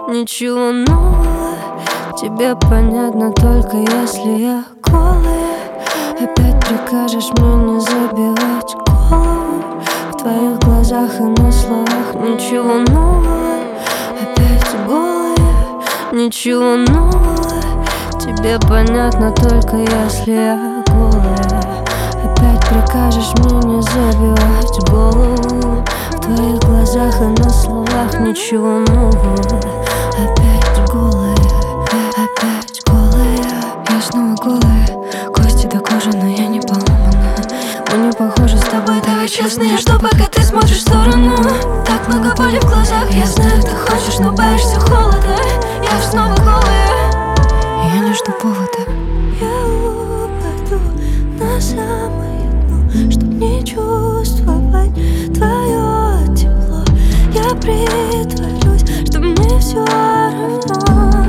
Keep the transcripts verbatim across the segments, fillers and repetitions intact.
Ничего нового, тебе понятно только если я голая. Опять прикажешь мне не забивать голову. В твоих глазах и на словах ничего нового. Опять голая, ничего нового, тебе понятно только если я голая. Опять прикажешь мне не забивать голову. В твоих глазах и на словах ничего нового. Опять голая, опять голая. Я снова голая, кости до кожи, но я не поломана. Мы не похожи с тобой, давай честно. Я жду, пока ты смотришь в сторону. Так много боли в глазах, я знаю, ты хочешь, но боишься холода. Я снова голая, я не жду повода. Я упаду на самое дно, чтоб не чувствовать твое тепло. Я притворюсь, что мне все равно.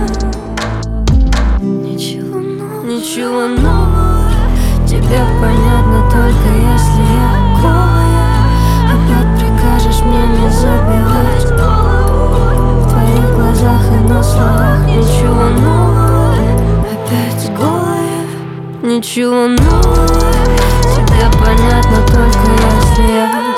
Ничего нового, ничего нового, тебе понятно только если я голая. Опять прикажешь мне не забивать голову. В твоих глазах и на словах ничего нового. Опять голая, ничего нового, тебе понятно только если я